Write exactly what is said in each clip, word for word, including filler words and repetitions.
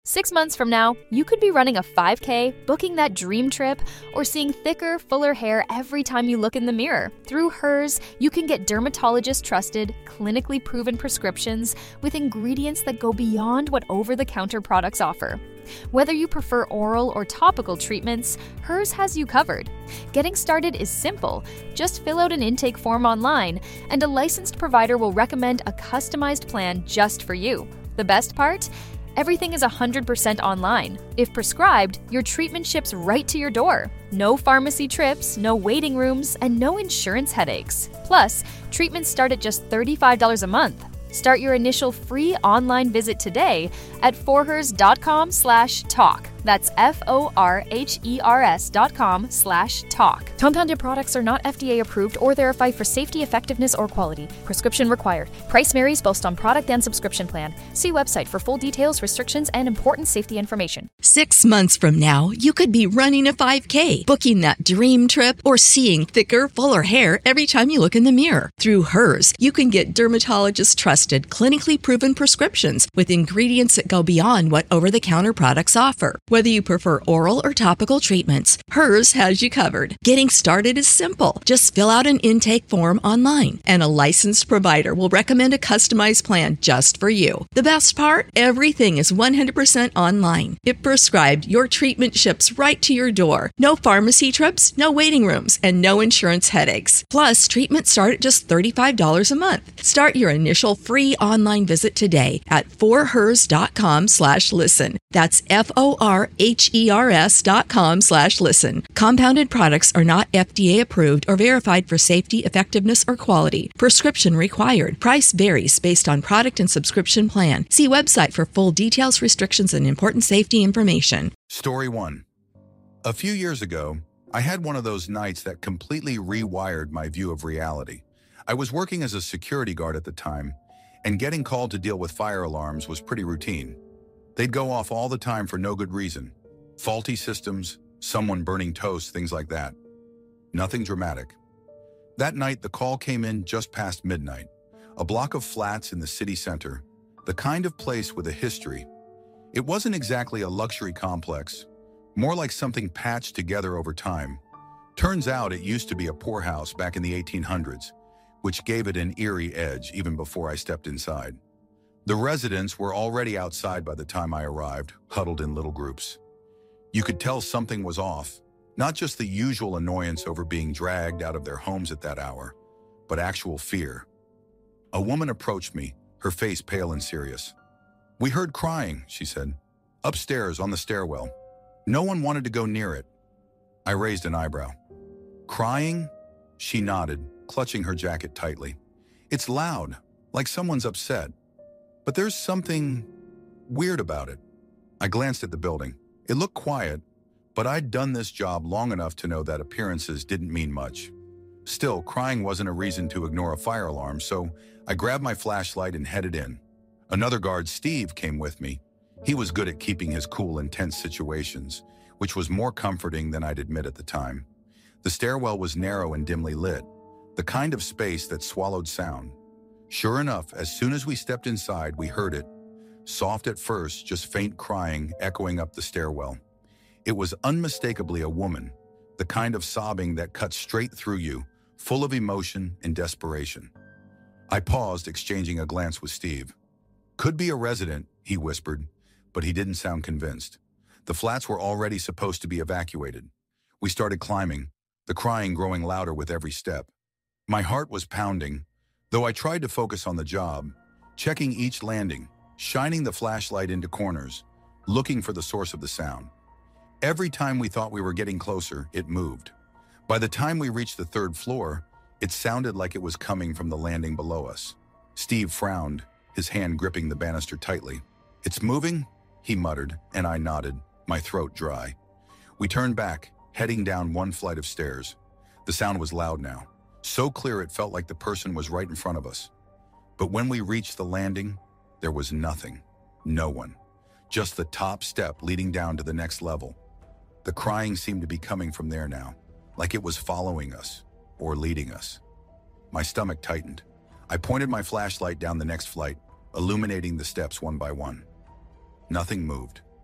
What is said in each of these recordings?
Six months from now, you could be running a five K, booking that dream trip, or seeing thicker, fuller hair every time you look in the mirror. Through Hers, you can get dermatologist-trusted, clinically proven prescriptions with ingredients that go beyond what over-the-counter products offer. Whether you prefer oral or topical treatments, Hers has you covered. Getting started is simple. Just fill out an intake form online, and a licensed provider will recommend a customized plan just for you. The best part? Everything is one hundred percent online. If prescribed, your treatment ships right to your door. No pharmacy trips, no waiting rooms, and no insurance headaches. Plus, treatments start at just thirty-five dollars a month. Start your initial free online visit today at forhers.com slash talk. That's F-O-R-H-E-R-S dot com slash talk. Compounded products are not F D A approved or verified for safety, effectiveness, or quality. Prescription required. Price varies based on product and subscription plan. See website for full details, restrictions, and important safety information. Six months from now, you could be running a five K, booking that dream trip, or seeing thicker, fuller hair every time you look in the mirror. Through Hers, you can get dermatologist-trusted, clinically proven prescriptions with ingredients that go beyond what over-the-counter products offer. Whether you prefer oral or topical treatments, Hers has you covered. Getting started is simple. Just fill out an intake form online, and a licensed provider will recommend a customized plan just for you. The best part? Everything is one hundred percent online. If prescribed, your treatment ships right to your door. No pharmacy trips, no waiting rooms, and no insurance headaches. Plus, treatments start at just thirty-five dollars a month. Start your initial free online visit today at forhers.com slash listen. That's F-O-R H-E-R-S dot com slash listen. Compounded products are not F D A approved or verified for safety, effectiveness, or quality. Prescription required. Price varies based on product and subscription plan. See website for full details, restrictions, and important safety information. Story one. A few years ago, I had one of those nights that completely rewired my view of reality. I was working as a security guard at the time, and getting called to deal with fire alarms was pretty routine. They'd go off all the time for no good reason. Faulty systems, someone burning toast, things like that. Nothing dramatic. That night, the call came in just past midnight. A block of flats in the city center, the kind of place with a history. It wasn't exactly a luxury complex, more like something patched together over time. Turns out it used to be a poorhouse back in the eighteen hundreds, which gave it an eerie edge even before I stepped inside. The residents were already outside by the time I arrived, huddled in little groups. You could tell something was off, not just the usual annoyance over being dragged out of their homes at that hour, but actual fear. A woman approached me, her face pale and serious. "We heard crying," she said, "upstairs on the stairwell. No one wanted to go near it." I raised an eyebrow. "Crying?" She nodded, clutching her jacket tightly. "It's loud, like someone's upset. But there's something weird about it." I glanced at the building. It looked quiet, but I'd done this job long enough to know that appearances didn't mean much. Still, crying wasn't a reason to ignore a fire alarm, so I grabbed my flashlight and headed in. Another guard, Steve, came with me. He was good at keeping his cool in tense situations, which was more comforting than I'd admit at the time. The stairwell was narrow and dimly lit, the kind of space that swallowed sound. Sure enough, as soon as we stepped inside, we heard it. Soft at first, just faint crying echoing up the stairwell. It was unmistakably a woman, the kind of sobbing that cuts straight through you, full of emotion and desperation. I paused, exchanging a glance with Steve. "Could be a resident," he whispered, but he didn't sound convinced. The flats were already supposed to be evacuated. We started climbing, the crying growing louder with every step. My heart was pounding, though I tried to focus on the job, checking each landing, shining the flashlight into corners, looking for the source of the sound. Every time we thought we were getting closer, it moved. By the time we reached the third floor, it sounded like it was coming from the landing below us. Steve frowned, his hand gripping the banister tightly. "It's moving?" he muttered, and I nodded, my throat dry. We turned back, heading down one flight of stairs. The sound was loud now, so clear it felt like the person was right in front of us. But when we reached the landing, there was nothing, no one, just the top step leading down to the next level. The crying seemed to be coming from there now, like it was following us or leading us. My stomach tightened. I pointed my flashlight down the next flight, illuminating the steps one by one. Nothing moved.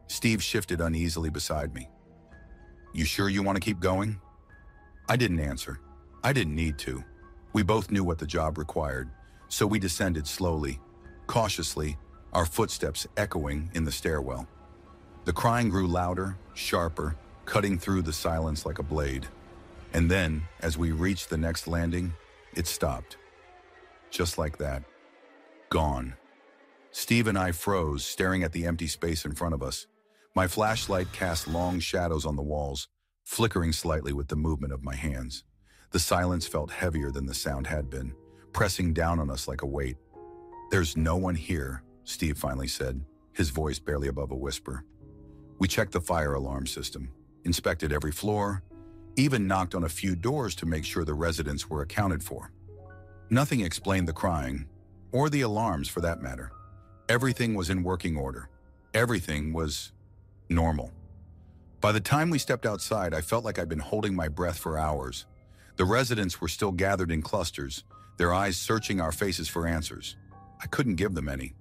Steve shifted uneasily beside me. You sure you want to keep going? I didn't answer. I didn't need to. We both knew what the job required, so we descended slowly, cautiously, our footsteps echoing in the stairwell. The crying grew louder, sharper, cutting through the silence like a blade. And then, as we reached the next landing, it stopped. Just like that. Gone. Steve and I froze, staring at the empty space in front of us. My flashlight cast long shadows on the walls, flickering slightly with the movement of my hands. The silence felt heavier than the sound had been, pressing down on us like a weight. There's no one here, Steve finally said, his voice barely above a whisper. We checked the fire alarm system, inspected every floor, even knocked on a few doors to make sure the residents were accounted for. Nothing explained the crying, or the alarms for that matter. Everything was in working order. Everything was normal. By the time we stepped outside, I felt like I'd been holding my breath for hours. The residents were still gathered in clusters, their eyes searching our faces for answers. I couldn't give them any.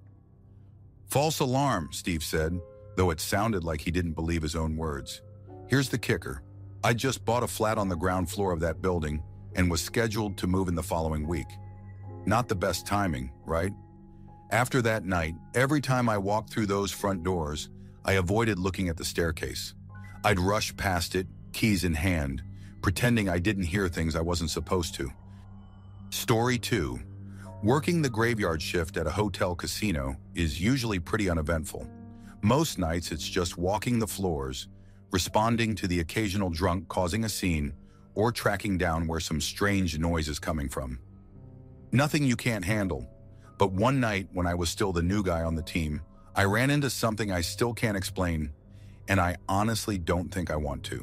False alarm, Steve said, though it sounded like he didn't believe his own words. Here's the kicker. I just bought a flat on the ground floor of that building and was scheduled to move in the following week. Not the best timing, right? After that night, every time I walked through those front doors, I avoided looking at the staircase. I'd rush past it, keys in hand, pretending I didn't hear things I wasn't supposed to. Story two. Working the graveyard shift at a hotel casino is usually pretty uneventful. Most nights it's just walking the floors, responding to the occasional drunk causing a scene, or tracking down where some strange noise is coming from. Nothing you can't handle, but one night when I was still the new guy on the team, I ran into something I still can't explain, and I honestly don't think I want to.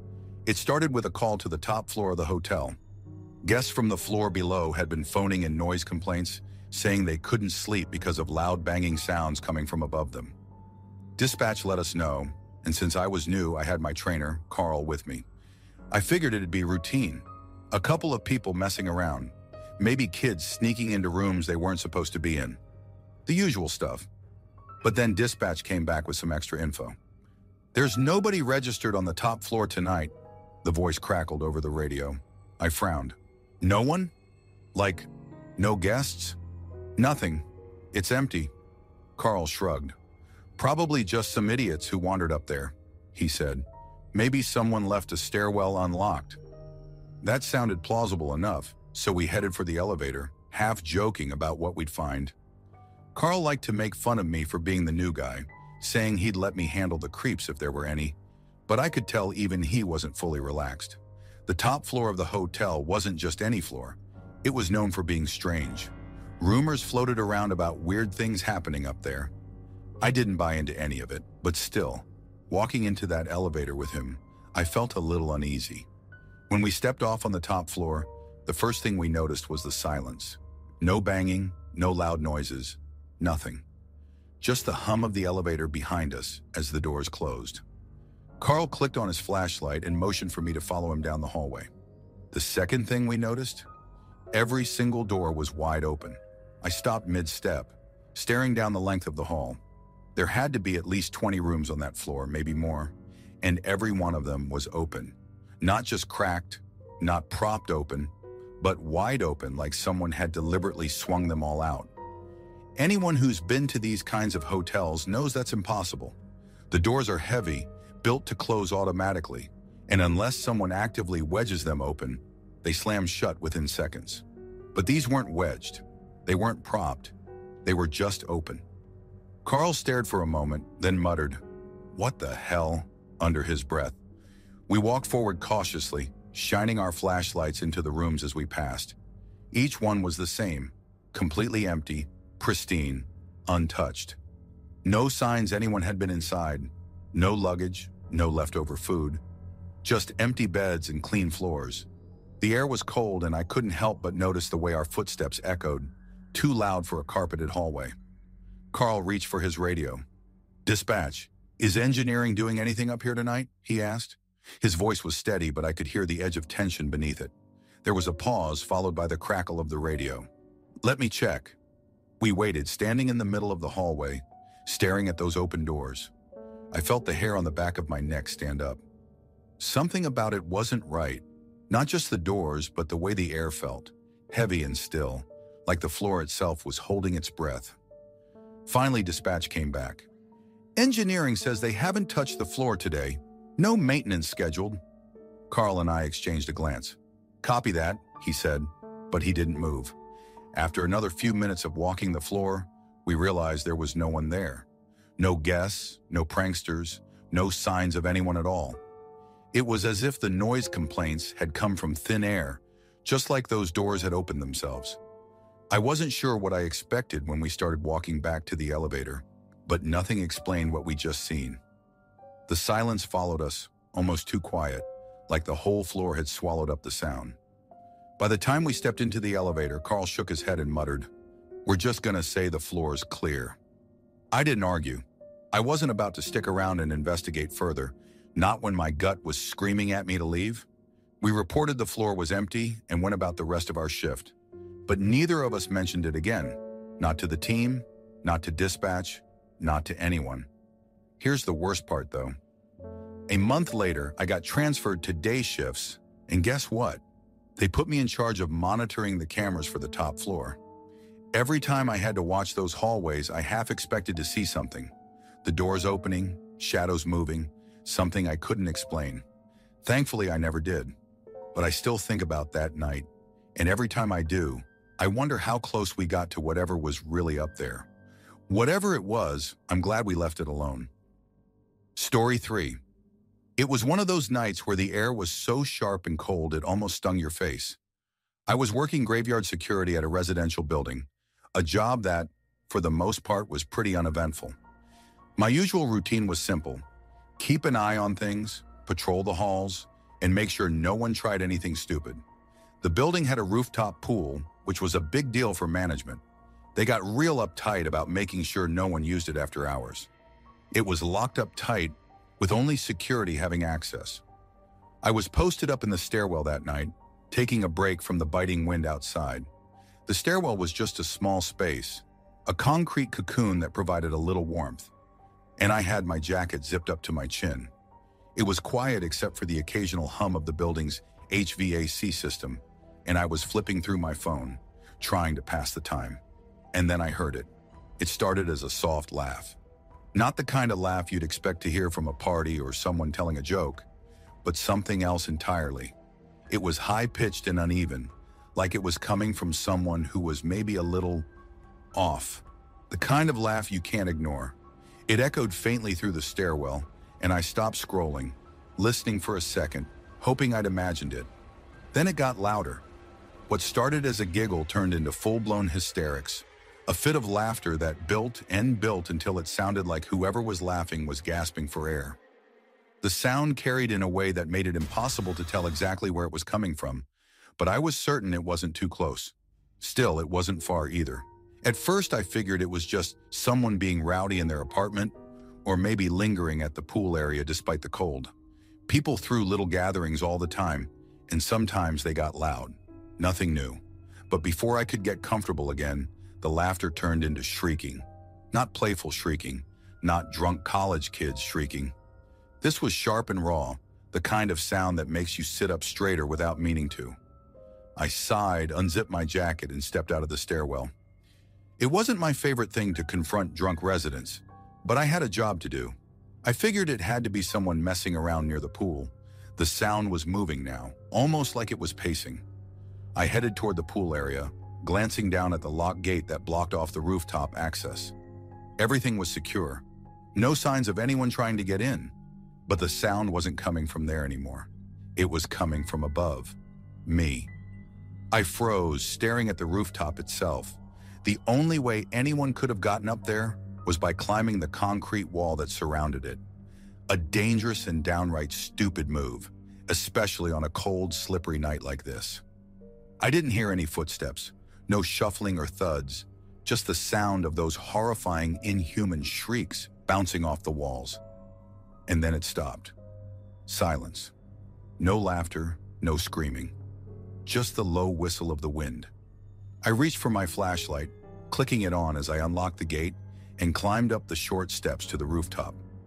It started with a call to the top floor of the hotel. Guests from the floor below had been phoning in noise complaints, saying they couldn't sleep because of loud banging sounds coming from above them. Dispatch let us know, and since I was new, I had my trainer, Carl, with me. I figured it'd be routine. A couple of people messing around, maybe kids sneaking into rooms they weren't supposed to be in. The usual stuff. But then dispatch came back with some extra info. There's nobody registered on the top floor tonight, the voice crackled over the radio. I frowned. No one? Like, no guests? Nothing. It's empty. Carl shrugged. Probably just some idiots who wandered up there, he said. Maybe someone left a stairwell unlocked. That sounded plausible enough, so we headed for the elevator, half joking about what we'd find. Carl liked to make fun of me for being the new guy, saying he'd let me handle the creeps if there were any, but I could tell even he wasn't fully relaxed. The top floor of the hotel wasn't just any floor. It was known for being strange. Rumors floated around about weird things happening up there. I didn't buy into any of it, but still, walking into that elevator with him, I felt a little uneasy. When we stepped off on the top floor, the first thing we noticed was the silence. No banging, no loud noises, nothing. Just the hum of the elevator behind us as the doors closed. Carl clicked on his flashlight and motioned for me to follow him down the hallway. The second thing we noticed? Every single door was wide open. I stopped mid-step, staring down the length of the hall. There had to be at least twenty rooms on that floor, maybe more, and every one of them was open. Not just cracked, not propped open, but wide open like someone had deliberately swung them all out. Anyone who's been to these kinds of hotels knows that's impossible. The doors are heavy, built to close automatically, and unless someone actively wedges them open, they slam shut within seconds. But these weren't wedged. They weren't propped. They were just open. Carl stared for a moment, then muttered, "What the hell?" under his breath. We walked forward cautiously, shining our flashlights into the rooms as we passed. Each one was the same, completely empty, pristine, untouched. No signs anyone had been inside, no luggage, no leftover food, just empty beds and clean floors. The air was cold and I couldn't help but notice the way our footsteps echoed, too loud for a carpeted hallway. Carl reached for his radio. "Dispatch, is engineering doing anything up here tonight?" he asked. His voice was steady, but I could hear the edge of tension beneath it. There was a pause, followed by the crackle of the radio. "Let me check." We waited, standing in the middle of the hallway, staring at those open doors. I felt the hair on the back of my neck stand up. Something about it wasn't right. Not just the doors, but the way the air felt, heavy and still, like the floor itself was holding its breath. Finally, dispatch came back. Engineering says they haven't touched the floor today. No maintenance scheduled. Carl and I exchanged a glance. Copy that, he said, but he didn't move. After another few minutes of walking the floor, we realized there was no one there. No guests, no pranksters, no signs of anyone at all. It was as if the noise complaints had come from thin air, just like those doors had opened themselves. I wasn't sure what I expected when we started walking back to the elevator, but nothing explained what we just seen. The silence followed us, almost too quiet, like the whole floor had swallowed up the sound. By the time we stepped into the elevator, Carl shook his head and muttered, "We're just gonna say the floor's clear." I didn't argue. I wasn't about to stick around and investigate further, not when my gut was screaming at me to leave. We reported the floor was empty and went about the rest of our shift. But neither of us mentioned it again. Not to the team, not to dispatch, not to anyone. Here's the worst part, though. A month later, I got transferred to day shifts, and guess what? They put me in charge of monitoring the cameras for the top floor. Every time I had to watch those hallways, I half expected to see something. The doors opening, shadows moving, something I couldn't explain. Thankfully, I never did. But I still think about that night, and every time I do, I wonder how close we got to whatever was really up there. Whatever it was, I'm glad we left it alone. Story three. It was one of those nights where the air was so sharp and cold it almost stung your face. I was working graveyard security at a residential building, a job that, for the most part, was pretty uneventful. My usual routine was simple. Keep an eye on things, patrol the halls, and make sure no one tried anything stupid. The building had a rooftop pool, which was a big deal for management. They got real uptight about making sure no one used it after hours. It was locked up tight, with only security having access. I was posted up in the stairwell that night, taking a break from the biting wind outside. The stairwell was just a small space, a concrete cocoon that provided a little warmth, and I had my jacket zipped up to my chin. It was quiet except for the occasional hum of the building's H V A C system, and I was flipping through my phone, trying to pass the time. And then I heard it. It started as a soft laugh. Not the kind of laugh you'd expect to hear from a party or someone telling a joke, but something else entirely. It was high-pitched and uneven, like it was coming from someone who was maybe a little off. The kind of laugh you can't ignore. It echoed faintly through the stairwell, and I stopped scrolling, listening for a second, hoping I'd imagined it. Then it got louder. What started as a giggle turned into full-blown hysterics, a fit of laughter that built and built until it sounded like whoever was laughing was gasping for air. The sound carried in a way that made it impossible to tell exactly where it was coming from, but I was certain it wasn't too close. Still, it wasn't far either. At first, I figured it was just someone being rowdy in their apartment, or maybe lingering at the pool area despite the cold. People threw little gatherings all the time, and sometimes they got loud. Nothing new. But before I could get comfortable again, the laughter turned into shrieking. Not playful shrieking, not drunk college kids shrieking. This was sharp and raw, the kind of sound that makes you sit up straighter without meaning to. I sighed, unzipped my jacket, and stepped out of the stairwell. It wasn't my favorite thing to confront drunk residents, but I had a job to do. I figured it had to be someone messing around near the pool. The sound was moving now, almost like it was pacing. I headed toward the pool area, glancing down at the locked gate that blocked off the rooftop access. Everything was secure. No signs of anyone trying to get in. But the sound wasn't coming from there anymore. It was coming from above. Me. I froze, staring at the rooftop itself. The only way anyone could have gotten up there was by climbing the concrete wall that surrounded it. A dangerous and downright stupid move, especially on a cold, slippery night like this. I didn't hear any footsteps, no shuffling or thuds, just the sound of those horrifying, inhuman shrieks bouncing off the walls. And then it stopped. Silence. No laughter, no screaming. Just the low whistle of the wind. I reached for my flashlight, clicking it on as I unlocked the gate and climbed up the short steps to the rooftop.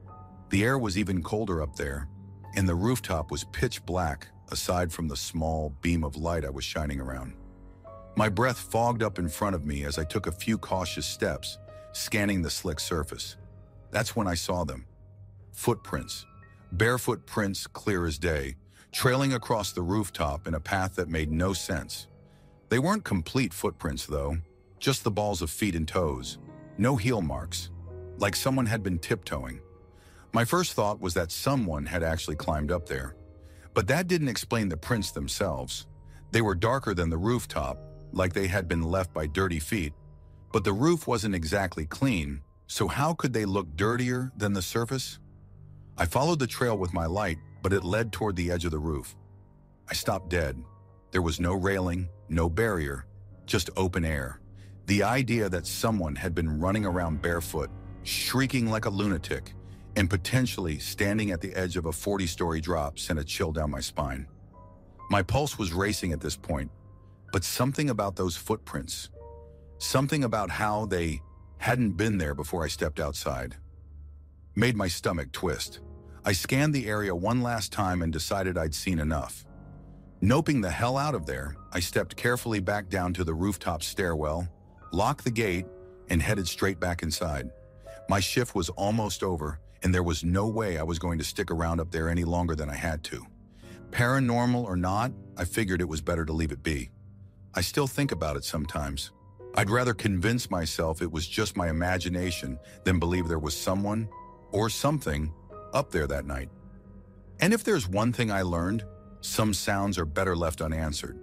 The air was even colder up there, and the rooftop was pitch black aside from the small beam of light I was shining around. My breath fogged up in front of me as I took a few cautious steps, scanning the slick surface. That's when I saw them. Footprints. Barefoot prints clear as day, trailing across the rooftop in a path that made no sense. They weren't complete footprints, though, just the balls of feet and toes. No heel marks, like someone had been tiptoeing. My first thought was that someone had actually climbed up there. But that didn't explain the prints themselves. They were darker than the rooftop, like they had been left by dirty feet. But the roof wasn't exactly clean, so how could they look dirtier than the surface? I followed the trail with my light, but it led toward the edge of the roof. I stopped dead. There was no railing, no barrier, just open air. The idea that someone had been running around barefoot, shrieking like a lunatic, and potentially standing at the edge of a forty-story drop sent a chill down my spine. My pulse was racing at this point, but something about those footprints, something about how they hadn't been there before I stepped outside, made my stomach twist. I scanned the area one last time and decided I'd seen enough. Noping the hell out of there, I stepped carefully back down to the rooftop stairwell, locked the gate, and headed straight back inside. My shift was almost over, and there was no way I was going to stick around up there any longer than I had to. Paranormal or not, I figured it was better to leave it be. I still think about it sometimes. I'd rather convince myself it was just my imagination than believe there was someone or something up there that night. And if there's one thing I learned, some sounds are better left unanswered.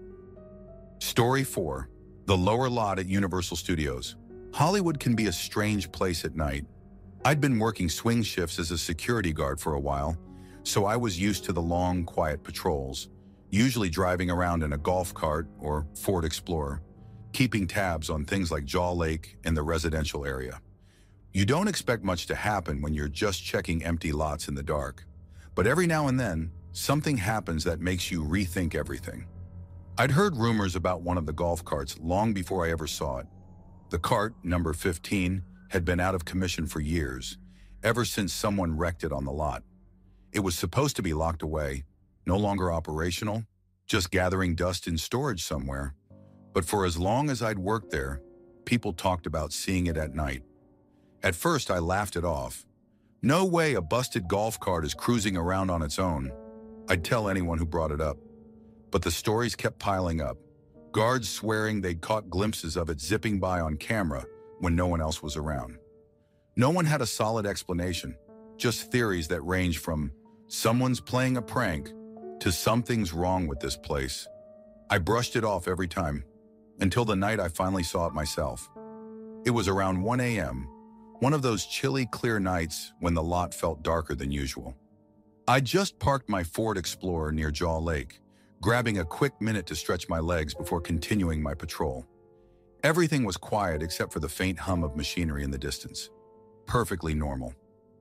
Story four, the lower lot at Universal Studios. Hollywood can be a strange place at night. I'd been working swing shifts as a security guard for a while, so I was used to the long, quiet patrols, usually driving around in a golf cart or Ford Explorer, keeping tabs on things like Jaw Lake and the residential area. You don't expect much to happen when you're just checking empty lots in the dark, but every now and then, something happens that makes you rethink everything. I'd heard rumors about one of the golf carts long before I ever saw it. The cart, number fifteen, had been out of commission for years, ever since someone wrecked it on the lot. It was supposed to be locked away, no longer operational, just gathering dust in storage somewhere. But for as long as I'd worked there, people talked about seeing it at night. At first, I laughed it off. No way a busted golf cart is cruising around on its own. I'd tell anyone who brought it up. But the stories kept piling up, guards swearing they'd caught glimpses of it zipping by on camera when no one else was around. No one had a solid explanation, just theories that range from someone's playing a prank to something's wrong with this place. I brushed it off every time, until the night I finally saw it myself. It was around one a m, one of those chilly, clear nights when the lot felt darker than usual. I'd just parked my Ford Explorer near Jaw Lake, grabbing a quick minute to stretch my legs before continuing my patrol. Everything was quiet except for the faint hum of machinery in the distance. Perfectly normal.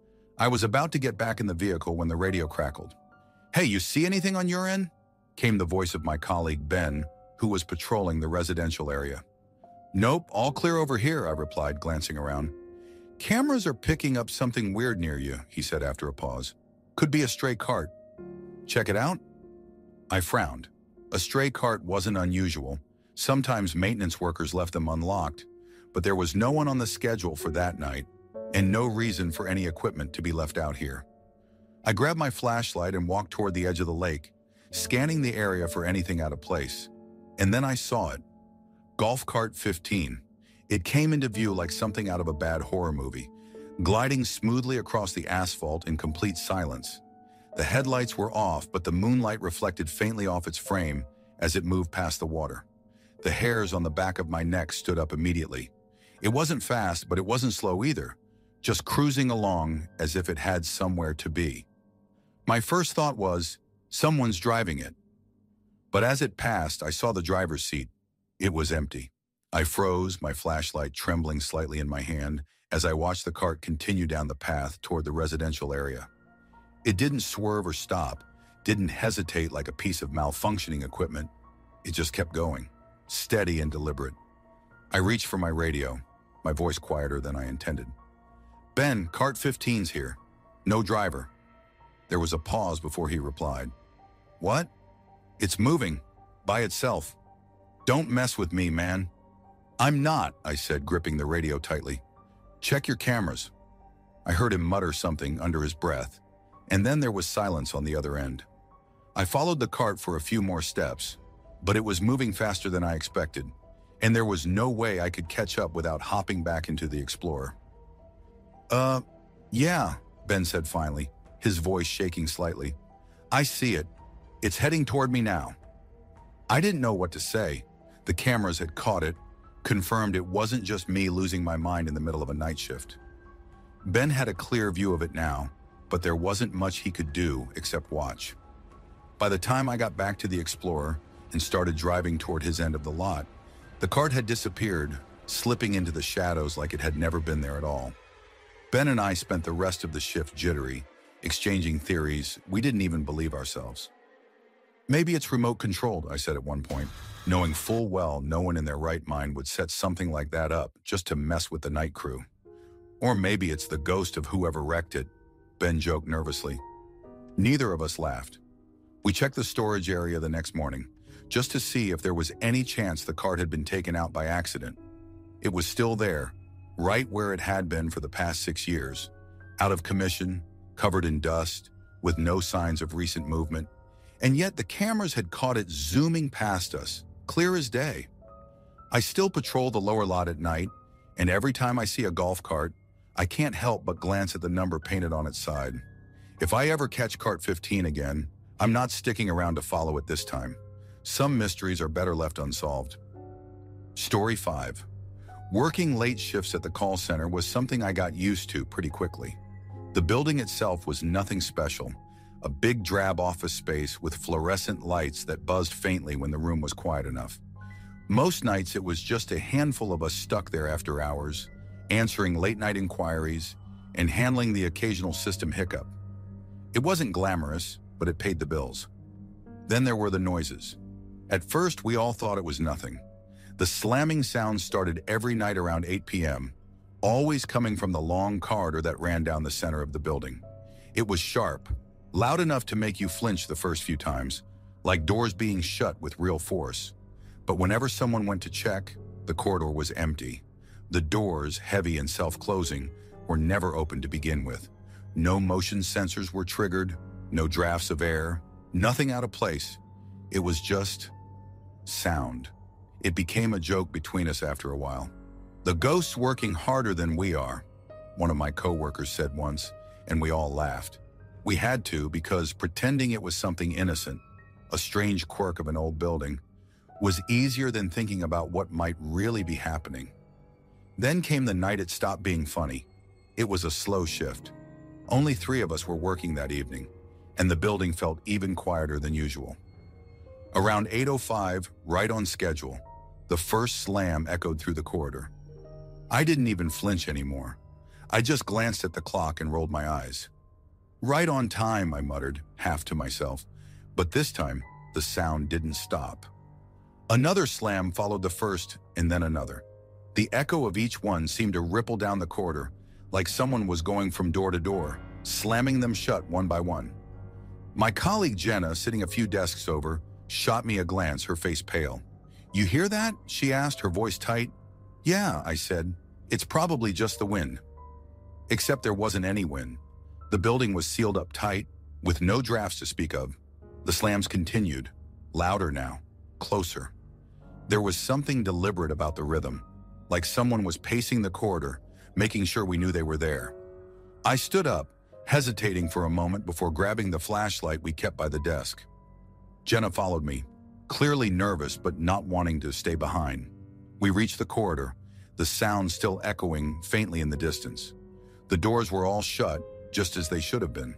I was about to get back in the vehicle when the radio crackled. "Hey, you see anything on your end?" came the voice of my colleague Ben, who was patrolling the residential area. "Nope, all clear over here," I replied, glancing around. "Cameras are picking up something weird near you," he said after a pause. "Could be a stray cart. Check it out?" I frowned. A stray cart wasn't unusual. Sometimes maintenance workers left them unlocked, but there was no one on the schedule for that night, and no reason for any equipment to be left out here. I grabbed my flashlight and walked toward the edge of the lake, scanning the area for anything out of place. And then I saw it. Golf Cart fifteen. It came into view like something out of a bad horror movie, gliding smoothly across the asphalt in complete silence. The headlights were off, but the moonlight reflected faintly off its frame as it moved past the water. The hairs on the back of my neck stood up immediately. It wasn't fast, but it wasn't slow either, just cruising along as if it had somewhere to be. My first thought was, someone's driving it. But as it passed, I saw the driver's seat. It was empty. I froze, my flashlight trembling slightly in my hand as I watched the cart continue down the path toward the residential area. It didn't swerve or stop, didn't hesitate like a piece of malfunctioning equipment. It just kept going, steady and deliberate. I reached for my radio, my voice quieter than I intended. "Ben, Cart fifteen's here. No driver. There was a pause before he replied. What? It's moving. By itself. Don't mess with me, man. I'm not, I said, gripping the radio tightly. Check your cameras. I heard him mutter something under his breath, and then there was silence on the other end. I followed the cart for a few more steps, but it was moving faster than I expected, and there was no way I could catch up without hopping back into the Explorer. Uh, yeah, Ben said finally, his voice shaking slightly. I see it. It's heading toward me now. I didn't know what to say. The cameras had caught it, confirmed it wasn't just me losing my mind in the middle of a night shift. Ben had a clear view of it now, but there wasn't much he could do except watch. By the time I got back to the Explorer and started driving toward his end of the lot, the cart had disappeared, slipping into the shadows like it had never been there at all. Ben and I spent the rest of the shift jittery, exchanging theories. We didn't even believe ourselves. Maybe it's remote controlled, I said at one point, knowing full well no one in their right mind would set something like that up just to mess with the night crew. Or maybe it's the ghost of whoever wrecked it, Ben joked nervously. Neither of us laughed. We checked the storage area the next morning, just to see if there was any chance the cart had been taken out by accident. It was still there, right where it had been for the past six years, out of commission, covered in dust, with no signs of recent movement. And yet the cameras had caught it zooming past us, clear as day. I still patrol the lower lot at night, and every time I see a golf cart, I can't help but glance at the number painted on its side. If I ever catch cart fifteen again, I'm not sticking around to follow it this time. Some mysteries are better left unsolved. Story five. Working late shifts at the call center was something I got used to pretty quickly. The building itself was nothing special, a big drab office space with fluorescent lights that buzzed faintly when the room was quiet enough. Most nights it was just a handful of us stuck there after hours, answering late-night inquiries and handling the occasional system hiccup. It wasn't glamorous, but it paid the bills. Then there were the noises. At first, we all thought it was nothing. The slamming sound started every night around eight p m, always coming from the long corridor that ran down the center of the building. It was sharp, loud enough to make you flinch the first few times, like doors being shut with real force. But whenever someone went to check, the corridor was empty. The doors, heavy and self-closing, were never opened to begin with. No motion sensors were triggered, no drafts of air, nothing out of place. It was just sound. It became a joke between us after a while. The ghost's working harder than we are, one of my coworkers said once, and we all laughed. We had to because pretending it was something innocent, a strange quirk of an old building, was easier than thinking about what might really be happening. Then came the night it stopped being funny. It was a slow shift. Only three of us were working that evening, and the building felt even quieter than usual. Around eight oh five, right on schedule, the first slam echoed through the corridor. I didn't even flinch anymore. I just glanced at the clock and rolled my eyes. Right on time, I muttered, half to myself, but this time, the sound didn't stop. Another slam followed the first, and then another. The echo of each one seemed to ripple down the corridor, like someone was going from door to door, slamming them shut one by one. My colleague Jenna, sitting a few desks over, shot me a glance, her face pale. "You hear that?" she asked, her voice tight. "Yeah," I said. "It's probably just the wind." Except there wasn't any wind. The building was sealed up tight, with no drafts to speak of. The slams continued, louder now, closer. There was something deliberate about the rhythm, like someone was pacing the corridor, making sure we knew they were there. I stood up, hesitating for a moment before grabbing the flashlight we kept by the desk. Jenna followed me, clearly nervous but not wanting to stay behind. We reached the corridor, the sound still echoing faintly in the distance. The doors were all shut, just as they should have been.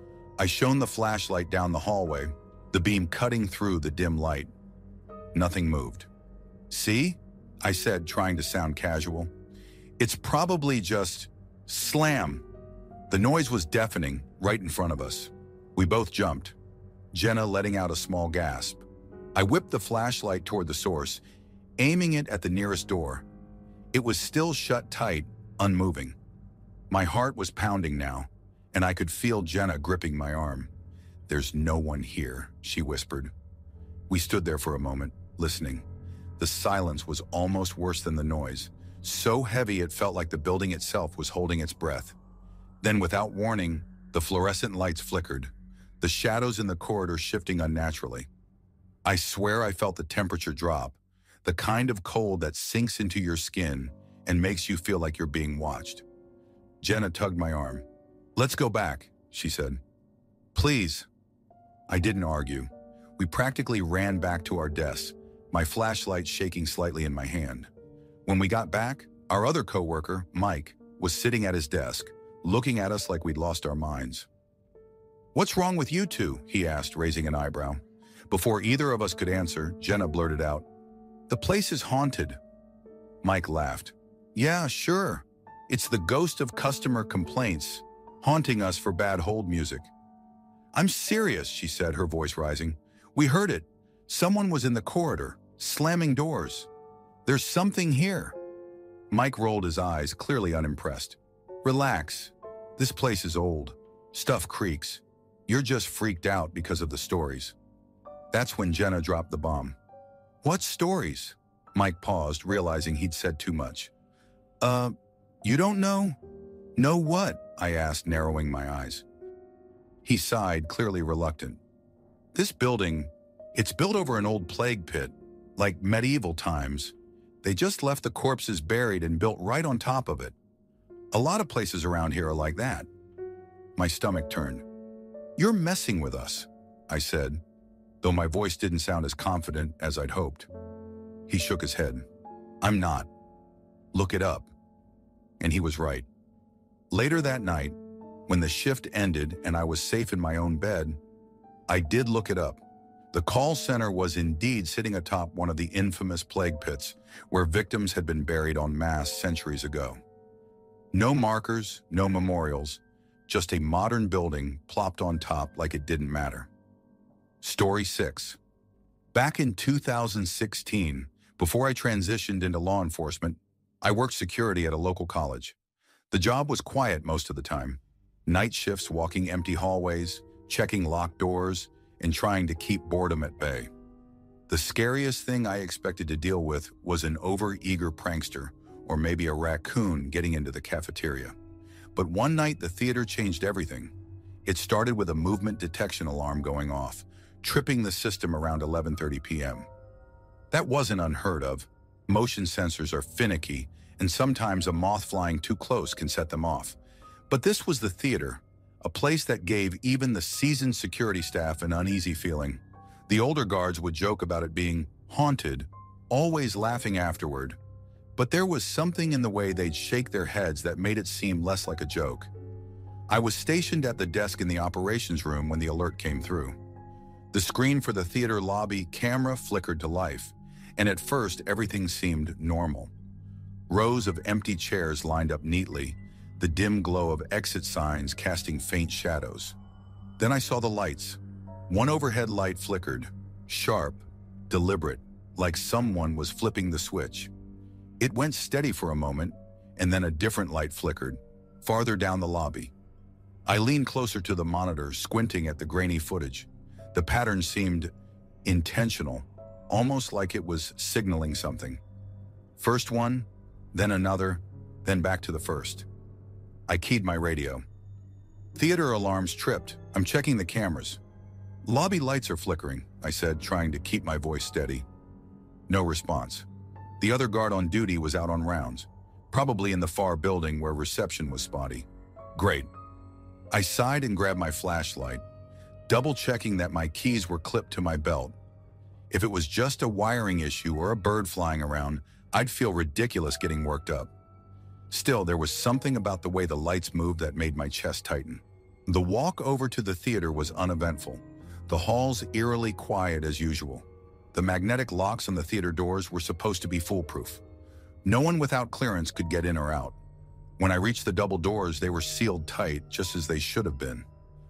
I shone the flashlight down the hallway, the beam cutting through the dim light. Nothing moved. "See?" I said, trying to sound casual. "It's probably just slam." The noise was deafening, right in front of us. We both jumped, Jenna letting out a small gasp. I whipped the flashlight toward the source, aiming it at the nearest door. It was still shut tight, unmoving. My heart was pounding now, and I could feel Jenna gripping my arm. "There's no one here," she whispered. We stood there for a moment, listening. The silence was almost worse than the noise, so heavy it felt like the building itself was holding its breath. Then, without warning, the fluorescent lights flickered, the shadows in the corridor shifting unnaturally. I swear I felt the temperature drop, the kind of cold that sinks into your skin and makes you feel like you're being watched. Jenna tugged my arm. "Let's go back," she said. "Please." I didn't argue. We practically ran back to our desks, my flashlight shaking slightly in my hand. When we got back, our other coworker, Mike, was sitting at his desk, looking at us like we'd lost our minds. "What's wrong with you two?" he asked, raising an eyebrow. Before either of us could answer, Jenna blurted out, "The place is haunted." Mike laughed. "Yeah, sure. It's the ghost of customer complaints, haunting us for bad hold music." "I'm serious," she said, her voice rising. "We heard it. Someone was in the corridor, slamming doors. There's something here." Mike rolled his eyes, clearly unimpressed. "Relax. This place is old. Stuff creaks. You're just freaked out because of the stories." That's when Jenna dropped the bomb. "What stories?" Mike paused, realizing he'd said too much. Uh, you don't know?" "Know what?" I asked, narrowing my eyes. He sighed, clearly reluctant. "This building, it's built over an old plague pit, like medieval times. They just left the corpses buried and built right on top of it. A lot of places around here are like that." My stomach turned. "You're messing with us," I said, though my voice didn't sound as confident as I'd hoped. He shook his head. "I'm not. Look it up." And he was right. Later that night, when the shift ended and I was safe in my own bed, I did look it up. The call center was indeed sitting atop one of the infamous plague pits where victims had been buried en masse centuries ago. No markers, no memorials, just a modern building plopped on top like it didn't matter. Story six. Back in two thousand sixteen, before I transitioned into law enforcement, I worked security at a local college. The job was quiet most of the time. Night shifts walking empty hallways, checking locked doors, and trying to keep boredom at bay. The scariest thing I expected to deal with was an over-eager prankster, or maybe a raccoon getting into the cafeteria. But one night the theater changed everything. It started with a movement detection alarm going off, tripping the system around eleven thirty p m That wasn't unheard of. Motion sensors are finicky, and sometimes a moth flying too close can set them off. But this was the theater, a place that gave even the seasoned security staff an uneasy feeling. The older guards would joke about it being haunted, always laughing afterward. But there was something in the way they'd shake their heads that made it seem less like a joke. I was stationed at the desk in the operations room when the alert came through. The screen for the theater lobby camera flickered to life, and at first everything seemed normal. Rows of empty chairs lined up neatly, the dim glow of exit signs casting faint shadows. Then I saw the lights. One overhead light flickered, sharp, deliberate, like someone was flipping the switch. It went steady for a moment, and then a different light flickered, farther down the lobby. I leaned closer to the monitor, squinting at the grainy footage. The pattern seemed intentional, almost like it was signaling something. First one, then another, then back to the first. I keyed my radio. "Theater alarms tripped. I'm checking the cameras." "Lobby lights are flickering," I said, trying to keep my voice steady. No response. The other guard on duty was out on rounds, probably in the far building where reception was spotty. Great. I sighed and grabbed my flashlight, double-checking that my keys were clipped to my belt. If it was just a wiring issue or a bird flying around, I'd feel ridiculous getting worked up. Still, there was something about the way the lights moved that made my chest tighten. The walk over to the theater was uneventful, the halls eerily quiet as usual. The magnetic locks on the theater doors were supposed to be foolproof. No one without clearance could get in or out. When I reached the double doors, they were sealed tight, just as they should have been.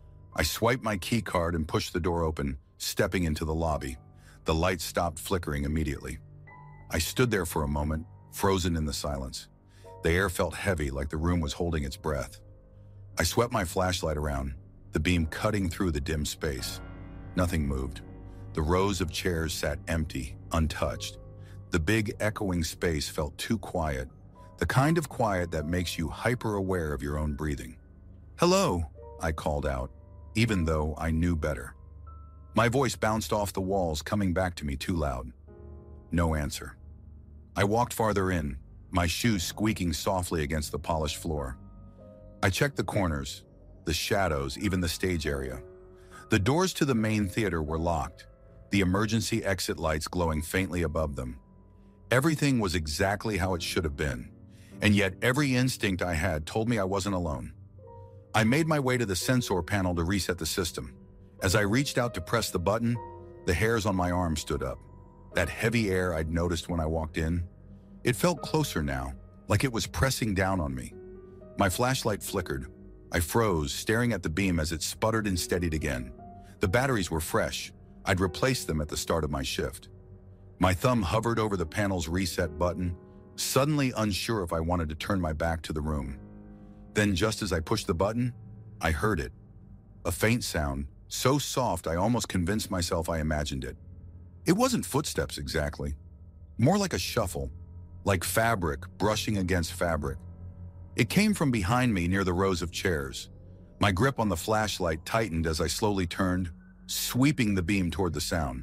I swiped my key card and pushed the door open, stepping into the lobby. The lights stopped flickering immediately. I stood there for a moment, frozen in the silence. The air felt heavy, like the room was holding its breath. I swept my flashlight around, the beam cutting through the dim space. Nothing moved. The rows of chairs sat empty, untouched. The big echoing space felt too quiet, the kind of quiet that makes you hyper-aware of your own breathing. "Hello," I called out, even though I knew better. My voice bounced off the walls, coming back to me too loud. No answer. I walked farther in, my shoes squeaking softly against the polished floor. I checked the corners, the shadows, even the stage area. The doors to the main theater were locked, the emergency exit lights glowing faintly above them. Everything was exactly how it should have been, and yet every instinct I had told me I wasn't alone. I made my way to the sensor panel to reset the system. As I reached out to press the button, the hairs on my arm stood up. That heavy air I'd noticed when I walked in, it felt closer now, like it was pressing down on me. My flashlight flickered. I froze, staring at the beam as it sputtered and steadied again. The batteries were fresh. I'd replaced them at the start of my shift. My thumb hovered over the panel's reset button, suddenly unsure if I wanted to turn my back to the room. Then just as I pushed the button, I heard it. A faint sound, so soft I almost convinced myself I imagined it. It wasn't footsteps exactly, more like a shuffle, like fabric brushing against fabric. It came from behind me near the rows of chairs. My grip on the flashlight tightened as I slowly turned, sweeping the beam toward the sound.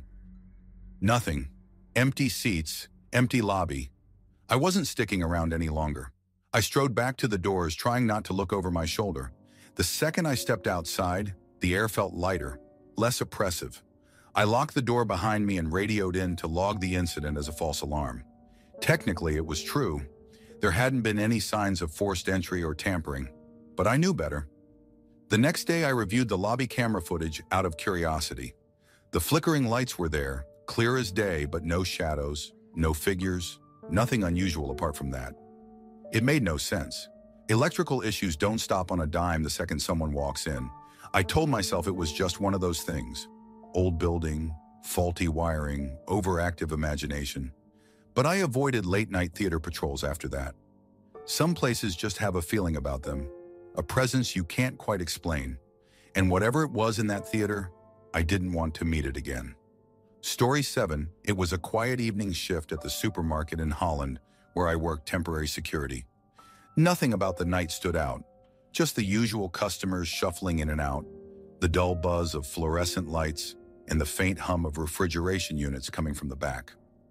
Nothing. Empty seats, empty lobby. I wasn't sticking around any longer. I strode back to the doors, trying not to look over my shoulder. The second I stepped outside, the air felt lighter, less oppressive. I locked the door behind me and radioed in to log the incident as a false alarm. Technically, it was true. There hadn't been any signs of forced entry or tampering, but I knew better. The next day, I reviewed the lobby camera footage out of curiosity. The flickering lights were there, clear as day, but no shadows, no figures, nothing unusual apart from that. It made no sense. Electrical issues don't stop on a dime the second someone walks in. I told myself it was just one of those things. Old building, faulty wiring, overactive imagination. But I avoided late-night theater patrols after that. Some places just have a feeling about them, a presence you can't quite explain. And whatever it was in that theater, I didn't want to meet it again. Story seven, it was a quiet evening shift at the supermarket in Holland, where I worked temporary security. Nothing about the night stood out, just the usual customers shuffling in and out, the dull buzz of fluorescent lights, and the faint hum of refrigeration units coming from the back.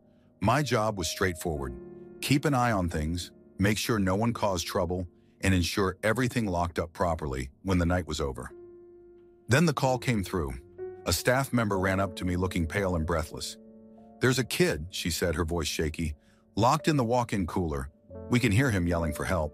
My job was straightforward. Keep an eye on things, make sure no one caused trouble, and ensure everything locked up properly when the night was over. Then the call came through. A staff member ran up to me looking pale and breathless. "There's a kid," she said, her voice shaky, "locked in the walk-in cooler. We can hear him yelling for help."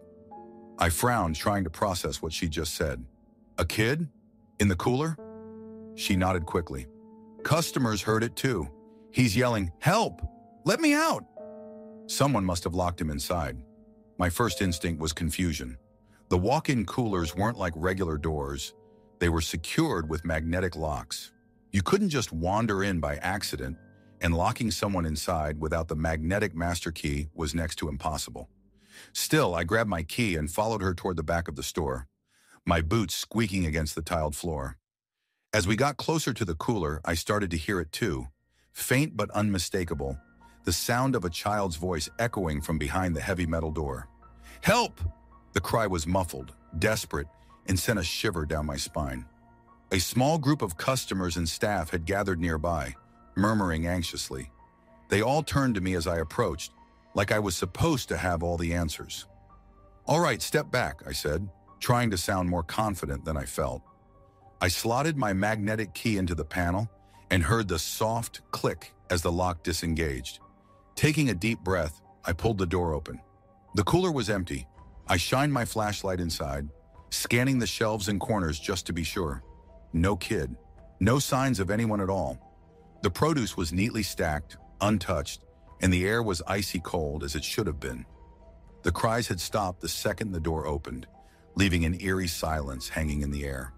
I frowned, trying to process what she just said. "A kid? In the cooler?" She nodded quickly. "Customers heard it too. He's yelling, 'Help! Let me out!'" Someone must have locked him inside. My first instinct was confusion. The walk-in coolers weren't like regular doors. They were secured with magnetic locks. You couldn't just wander in by accident, and locking someone inside without the magnetic master key was next to impossible. Still, I grabbed my key and followed her toward the back of the store, my boots squeaking against the tiled floor. As we got closer to the cooler, I started to hear it too, faint but unmistakable, the sound of a child's voice echoing from behind the heavy metal door. "Help!" The cry was muffled, desperate, and sent a shiver down my spine. A small group of customers and staff had gathered nearby, murmuring anxiously. They all turned to me as I approached, like I was supposed to have all the answers. "All right, step back," I said, trying to sound more confident than I felt. I slotted my magnetic key into the panel and heard the soft click as the lock disengaged. Taking a deep breath, I pulled the door open. The cooler was empty. I shined my flashlight inside, scanning the shelves and corners just to be sure. No kid. No signs of anyone at all. The produce was neatly stacked, untouched, and the air was icy cold as it should have been. The cries had stopped the second the door opened, leaving an eerie silence hanging in the air.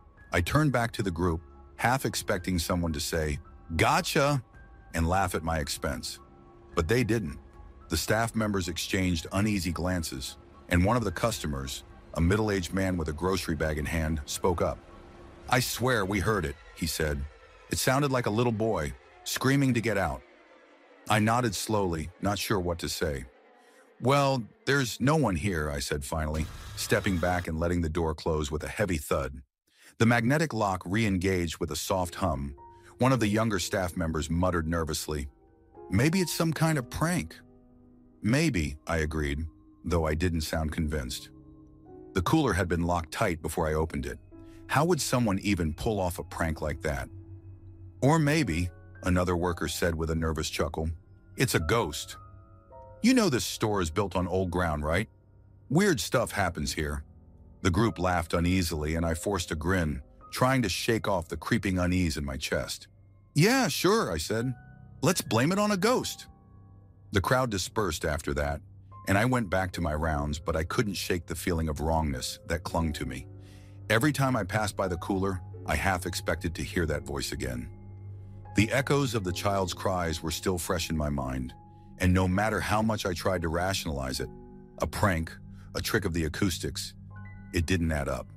I turned back to the group, half expecting someone to say, "Gotcha!" and laugh at my expense. But they didn't. The staff members exchanged uneasy glances, and one of the customers, a middle-aged man with a grocery bag in hand, spoke up. "I swear we heard it," he said. "It sounded like a little boy, screaming to get out." I nodded slowly, not sure what to say. "Well, there's no one here," I said finally, stepping back and letting the door close with a heavy thud. The magnetic lock re-engaged with a soft hum. One of the younger staff members muttered nervously, "Maybe it's some kind of prank." "Maybe," I agreed, though I didn't sound convinced. The cooler had been locked tight before I opened it. How would someone even pull off a prank like that? "Or maybe," another worker said with a nervous chuckle, "it's a ghost. You know this store is built on old ground, right? Weird stuff happens here." The group laughed uneasily and I forced a grin, trying to shake off the creeping unease in my chest. "Yeah, sure," I said. "Let's blame it on a ghost." The crowd dispersed after that, and I went back to my rounds, but I couldn't shake the feeling of wrongness that clung to me. Every time I passed by the cooler, I half expected to hear that voice again. The echoes of the child's cries were still fresh in my mind, and no matter how much I tried to rationalize it, a prank, a trick of the acoustics, it didn't add up.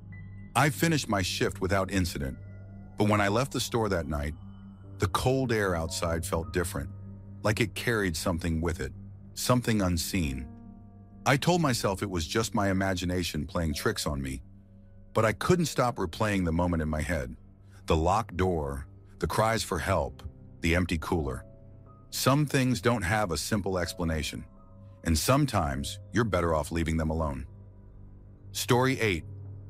I finished my shift without incident, but when I left the store that night, the cold air outside felt different, like it carried something with it, something unseen. I told myself it was just my imagination playing tricks on me, but I couldn't stop replaying the moment in my head. The locked door, the cries for help, the empty cooler. Some things don't have a simple explanation, and sometimes you're better off leaving them alone. Story eight.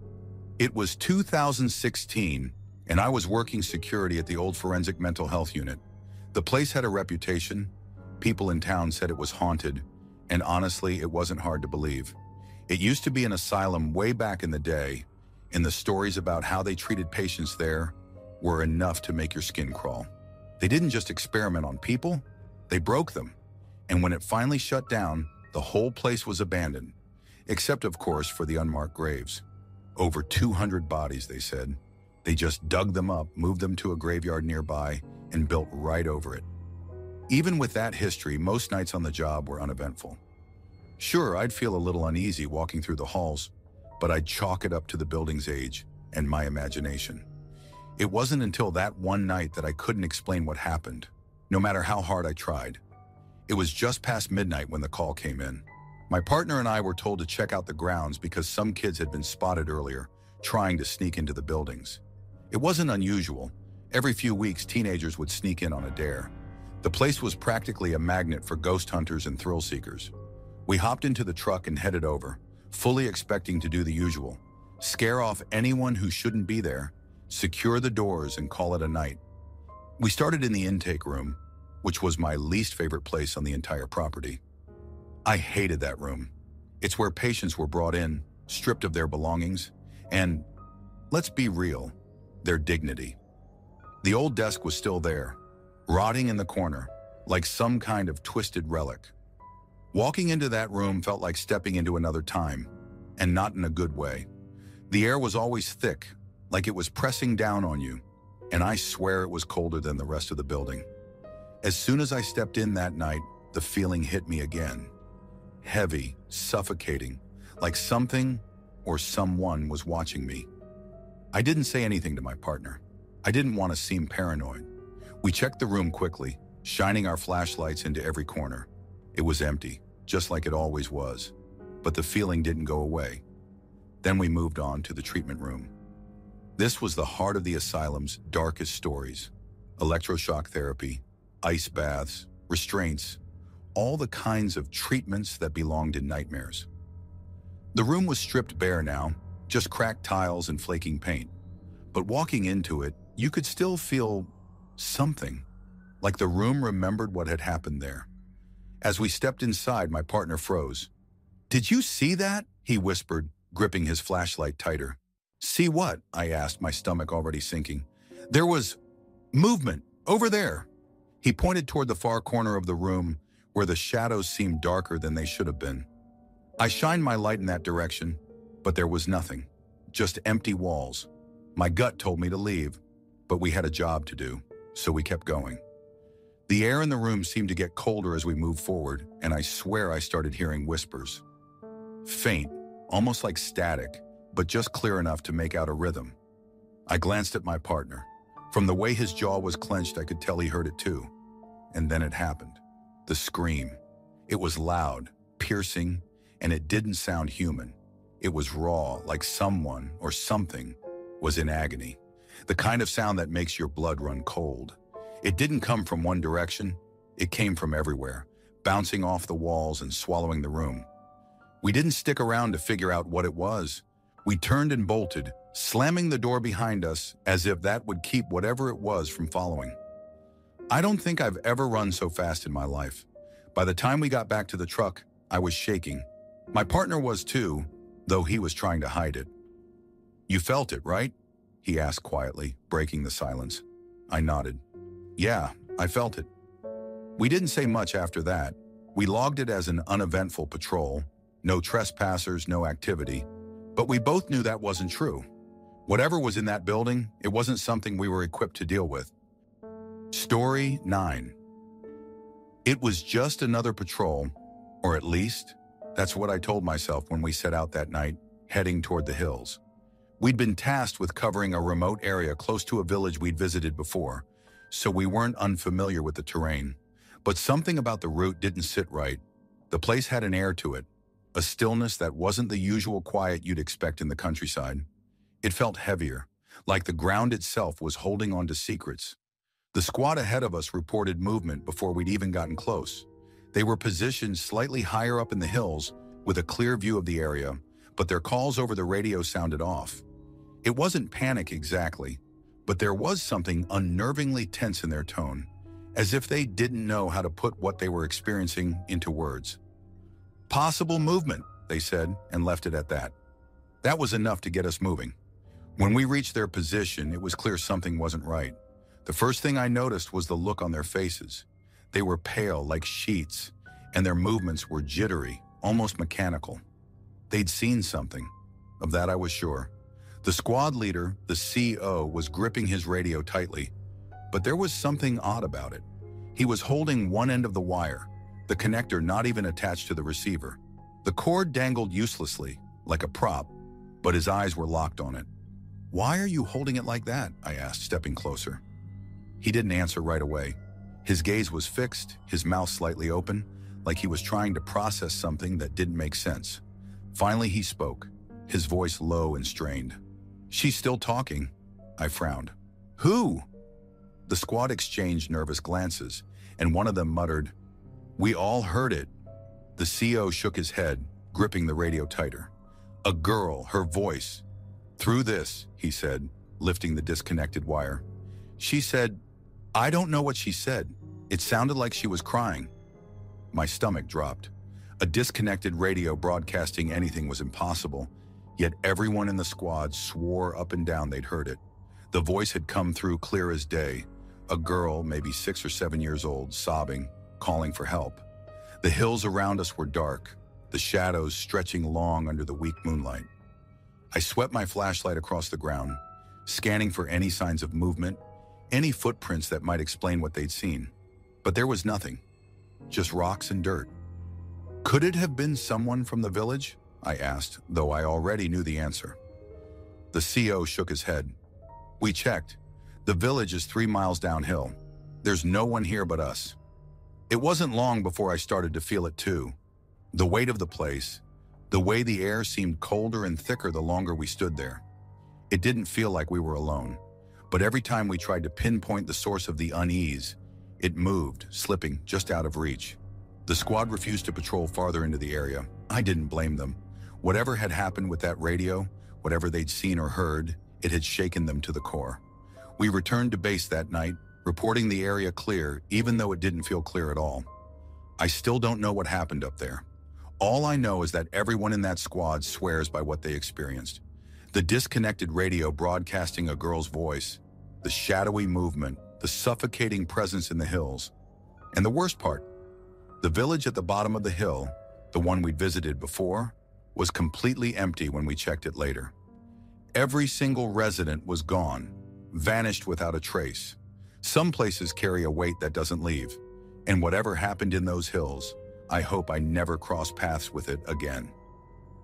It was two thousand sixteen, and I was working security at the old forensic mental health unit. The place had a reputation. People in town said it was haunted, and honestly, it wasn't hard to believe. It used to be an asylum way back in the day, and the stories about how they treated patients there were enough to make your skin crawl. They didn't just experiment on people, they broke them. And when it finally shut down, the whole place was abandoned, except of course for the unmarked graves. Over two hundred bodies, they said. They just dug them up, moved them to a graveyard nearby, and built right over it. Even with that history, most nights on the job were uneventful. Sure, I'd feel a little uneasy walking through the halls, but I'd chalk it up to the building's age and my imagination. It wasn't until that one night that I couldn't explain what happened, no matter how hard I tried. It was just past midnight when the call came in. My partner and I were told to check out the grounds because some kids had been spotted earlier, trying to sneak into the buildings. It wasn't unusual. Every few weeks, teenagers would sneak in on a dare. The place was practically a magnet for ghost hunters and thrill seekers. We hopped into the truck and headed over, fully expecting to do the usual. Scare off anyone who shouldn't be there, secure the doors, and call it a night. We started in the intake room, which was my least favorite place on the entire property. I hated that room. It's where patients were brought in, stripped of their belongings, and, let's be real, their dignity. The old desk was still there, rotting in the corner, like some kind of twisted relic. Walking into that room felt like stepping into another time, and not in a good way. The air was always thick, like it was pressing down on you, and I swear it was colder than the rest of the building. As soon as I stepped in that night, the feeling hit me again. Heavy, suffocating, like something or someone was watching me. I didn't say anything to my partner. I didn't want to seem paranoid. We checked the room quickly, shining our flashlights into every corner. It was empty, just like it always was, but the feeling didn't go away. Then we moved on to the treatment room. This was the heart of the asylum's darkest stories. Electroshock therapy, ice baths, restraints, all the kinds of treatments that belonged in nightmares. The room was stripped bare now, just cracked tiles and flaking paint. But walking into it, you could still feel something, like the room remembered what had happened there. As we stepped inside, my partner froze. "Did you see that?" he whispered, gripping his flashlight tighter. "See what?" I asked, my stomach already sinking. "There was movement, over there." He pointed toward the far corner of the room, where the shadows seemed darker than they should have been. I shined my light in that direction, but there was nothing, just empty walls. My gut told me to leave, but we had a job to do, so we kept going. The air in the room seemed to get colder as we moved forward, and I swear I started hearing whispers. Faint, almost like static, but just clear enough to make out a rhythm. I glanced at my partner. From the way his jaw was clenched, I could tell he heard it too. And then it happened. The scream. It was loud, piercing, and it didn't sound human. It was raw, like someone or something was in agony. The kind of sound that makes your blood run cold. It didn't come from one direction. It came from everywhere, bouncing off the walls and swallowing the room. We didn't stick around to figure out what it was. We turned and bolted, slamming the door behind us as if that would keep whatever it was from following. I don't think I've ever run so fast in my life. By the time we got back to the truck, I was shaking. My partner was too, though he was trying to hide it. "You felt it, right?" he asked quietly, breaking the silence. I nodded. "Yeah, I felt it." We didn't say much after that. We logged it as an uneventful patrol. No trespassers, no activity. But we both knew that wasn't true. Whatever was in that building, it wasn't something we were equipped to deal with. Story nine. It was just another patrol, or at least, that's what I told myself when we set out that night, heading toward the hills. We'd been tasked with covering a remote area close to a village we'd visited before, so we weren't unfamiliar with the terrain. But something about the route didn't sit right. The place had an air to it, a stillness that wasn't the usual quiet you'd expect in the countryside. It felt heavier, like the ground itself was holding on to secrets. The squad ahead of us reported movement before we'd even gotten close. They were positioned slightly higher up in the hills with a clear view of the area, but their calls over the radio sounded off. It wasn't panic exactly, but there was something unnervingly tense in their tone, as if they didn't know how to put what they were experiencing into words. "Possible movement," they said, and left it at that. That was enough to get us moving. When we reached their position, it was clear something wasn't right. The first thing I noticed was the look on their faces. They were pale like sheets, and their movements were jittery, almost mechanical. They'd seen something. Of that I was sure. The squad leader, the C O, was gripping his radio tightly, but there was something odd about it. He was holding one end of the wire, the connector not even attached to the receiver. The cord dangled uselessly, like a prop, but his eyes were locked on it. "Why are you holding it like that?" I asked, stepping closer. He didn't answer right away. His gaze was fixed, his mouth slightly open, like he was trying to process something that didn't make sense. Finally, he spoke, his voice low and strained. "She's still talking." I frowned. "Who?" The squad exchanged nervous glances, and one of them muttered, "We all heard it." The C O shook his head, gripping the radio tighter. "A girl, her voice. Through this," he said, lifting the disconnected wire. "She said, I don't know what she said. It sounded like she was crying." My stomach dropped. A disconnected radio broadcasting anything was impossible, yet everyone in the squad swore up and down they'd heard it. The voice had come through clear as day, a girl, maybe six or seven years old, sobbing, calling for help. The hills around us were dark, the shadows stretching long under the weak moonlight. I swept my flashlight across the ground, scanning for any signs of movement, any footprints that might explain what they'd seen. But there was nothing, just rocks and dirt. Could it have been someone from the village? I asked, though I already knew the answer. The C O shook his head. "We checked. The village is three miles downhill. There's no one here but us." It wasn't long before I started to feel it too. The weight of the place, the way the air seemed colder and thicker the longer we stood there. It didn't feel like we were alone, but every time we tried to pinpoint the source of the unease, it moved, slipping just out of reach. The squad refused to patrol farther into the area. I didn't blame them. Whatever had happened with that radio, whatever they'd seen or heard, it had shaken them to the core. We returned to base that night, reporting the area clear, even though it didn't feel clear at all. I still don't know what happened up there. All I know is that everyone in that squad swears by what they experienced. The disconnected radio broadcasting a girl's voice, the shadowy movement, the suffocating presence in the hills. And the worst part, the village at the bottom of the hill, the one we'd visited before, was completely empty when we checked it later. Every single resident was gone, vanished without a trace. Some places carry a weight that doesn't leave, and whatever happened in those hills, I hope I never cross paths with it again.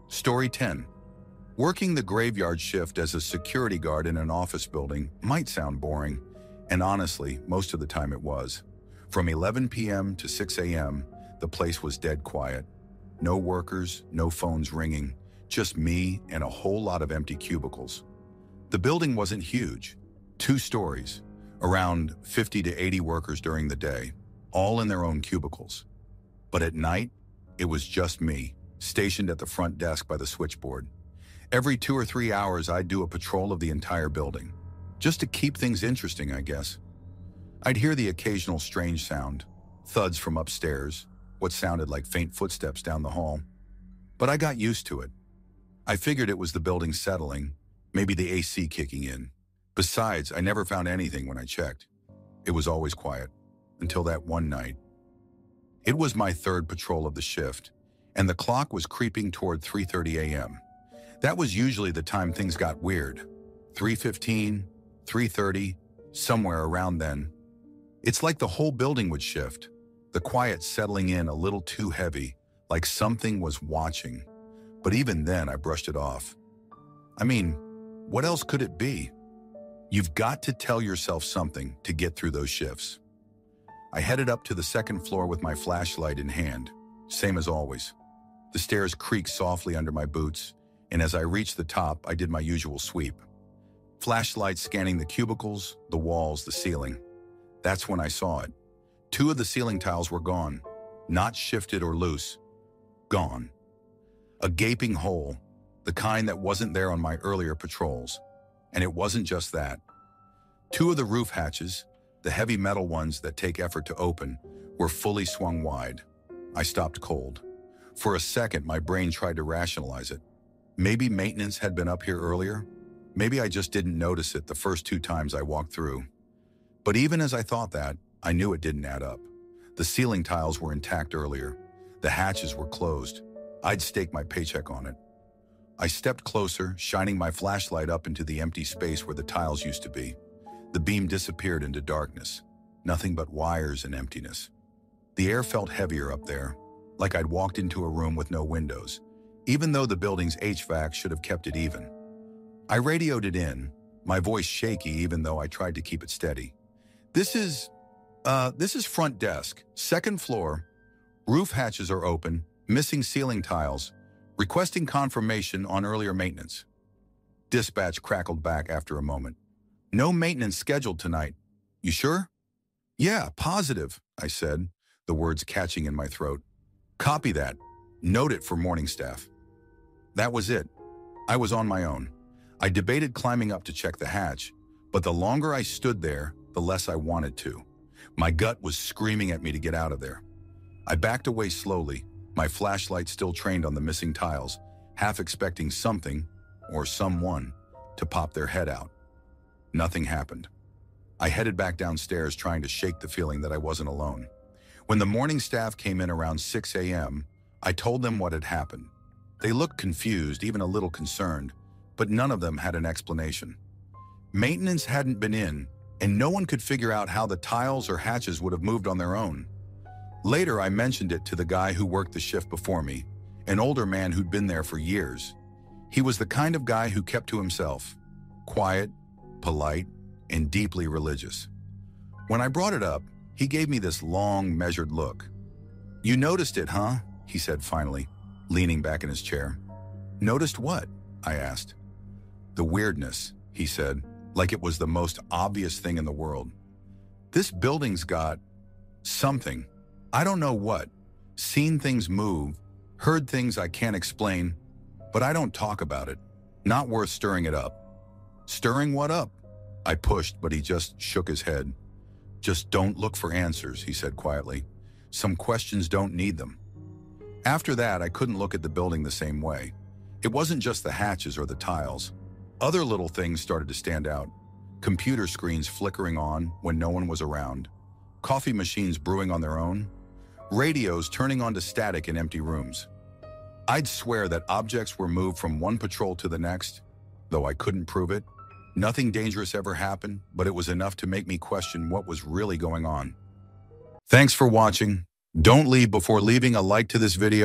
Story ten. Working the graveyard shift as a security guard in an office building might sound boring, and honestly, most of the time it was. From eleven p m to six a m, the place was dead quiet. No workers, no phones ringing, just me and a whole lot of empty cubicles. The building wasn't huge, two stories, around fifty to eighty workers during the day, all in their own cubicles. But at night, it was just me, stationed at the front desk by the switchboard. Every two or three hours, I'd do a patrol of the entire building, just to keep things interesting, I guess. I'd hear the occasional strange sound, thuds from upstairs, what sounded like faint footsteps down the hall. But I got used to it. I figured it was the building settling, maybe the A C kicking in. Besides, I never found anything when I checked. It was always quiet, until that one night. It was my third patrol of the shift, and the clock was creeping toward three thirty a m That was usually the time things got weird. three fifteen, three thirty, somewhere around then. It's like the whole building would shift, the quiet settling in a little too heavy, like something was watching. But even then, I brushed it off. I mean, what else could it be? You've got to tell yourself something to get through those shifts. I headed up to the second floor with my flashlight in hand, same as always. The stairs creaked softly under my boots, and as I reached the top, I did my usual sweep. Flashlight scanning the cubicles, the walls, the ceiling. That's when I saw it. Two of the ceiling tiles were gone, not shifted or loose. Gone. A gaping hole, the kind that wasn't there on my earlier patrols. And it wasn't just that. Two of the roof hatches, the heavy metal ones that take effort to open, were fully swung wide. I stopped cold. For a second, my brain tried to rationalize it. Maybe maintenance had been up here earlier. Maybe I just didn't notice it the first two times I walked through. But even as I thought that, I knew it didn't add up. The ceiling tiles were intact earlier. The hatches were closed. I'd staked my paycheck on it. I stepped closer, shining my flashlight up into the empty space where the tiles used to be. The beam disappeared into darkness. Nothing but wires and emptiness. The air felt heavier up there, like I'd walked into a room with no windows, even though the building's H V A C should have kept it even. I radioed it in, my voice shaky even though I tried to keep it steady. This is, uh, this is front desk, second floor. Roof hatches are open, missing ceiling tiles, requesting confirmation on earlier maintenance. Dispatch crackled back after a moment. No maintenance scheduled tonight. You sure? Yeah, positive, I said, the words catching in my throat. Copy that. Note it for morning staff. That was it. I was on my own. I debated climbing up to check the hatch, but the longer I stood there, the less I wanted to. My gut was screaming at me to get out of there. I backed away slowly, my flashlight still trained on the missing tiles, half expecting something, or someone, to pop their head out. Nothing happened. I headed back downstairs trying to shake the feeling that I wasn't alone. When the morning staff came in around six a m, I told them what had happened. They looked confused, even a little concerned, but none of them had an explanation. Maintenance hadn't been in, and no one could figure out how the tiles or hatches would have moved on their own. Later, I mentioned it to the guy who worked the shift before me, an older man who'd been there for years. He was the kind of guy who kept to himself, quiet, polite, and deeply religious. When I brought it up, he gave me this long, measured look. "You noticed it, huh?" he said finally, leaning back in his chair. "Noticed what?" I asked. "The weirdness," he said, like it was the most obvious thing in the world. "This building's got something. I don't know what. Seen things move, heard things I can't explain, but I don't talk about it. Not worth stirring it up." "Stirring what up?" I pushed, but he just shook his head. "Just don't look for answers," he said quietly. "Some questions don't need them." After that, I couldn't look at the building the same way. It wasn't just the hatches or the tiles. Other little things started to stand out. Computer screens flickering on when no one was around. Coffee machines brewing on their own. Radios turning on to static in empty rooms. I'd swear that objects were moved from one patrol to the next, though I couldn't prove it. Nothing dangerous ever happened, but it was enough to make me question what was really going on. Thanks for watching. Don't leave before leaving a like to this video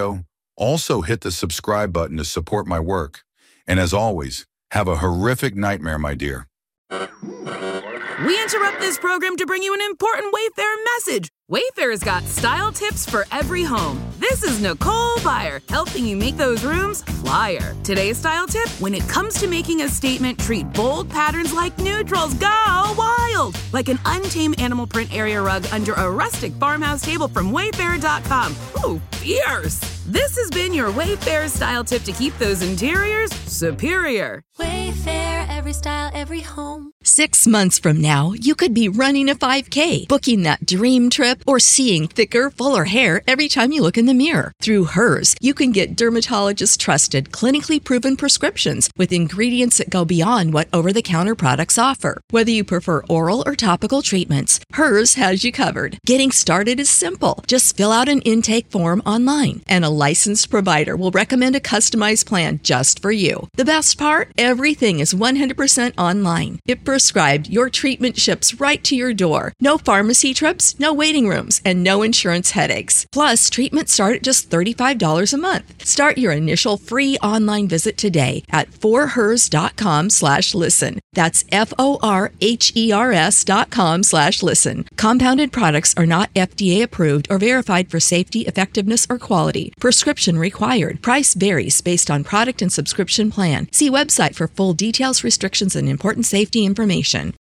Also hit the subscribe button to support my work. And as always, have a horrific nightmare, my dear. We interrupt this program to bring you an important Wayfair message. Wayfair's got style tips for every home. This is Nicole Byer, helping you make those rooms flyer. Today's style tip: when it comes to making a statement, treat bold patterns like neutrals. Go wild! Like an untamed animal print area rug under a rustic farmhouse table from Wayfair dot com. Ooh, fierce! This has been your Wayfair style tip to keep those interiors superior. Wayfair, every style, every home. Six months from now, you could be running a five K, booking that dream trip, or seeing thicker, fuller hair every time you look in the mirror. Through Hers, you can get dermatologist-trusted, clinically proven prescriptions with ingredients that go beyond what over-the-counter products offer. Whether you prefer oral or topical treatments, Hers has you covered. Getting started is simple. Just fill out an intake form online, and a licensed provider will recommend a customized plan just for you. The best part? Everything is one hundred percent online. If prescribed, your treatment ships right to your door. No pharmacy trips, no waiting rooms, and no insurance headaches. Plus, treatments start at just thirty-five dollars a month. Start your initial free online visit today at forhers.com slash listen. That's F-O-R-H-E-R-S dot com slash listen. Compounded products are not F D A approved or verified for safety, effectiveness, or quality. Prescription required. Price varies based on product and subscription plan. See website for full details, restrictions, and important safety information.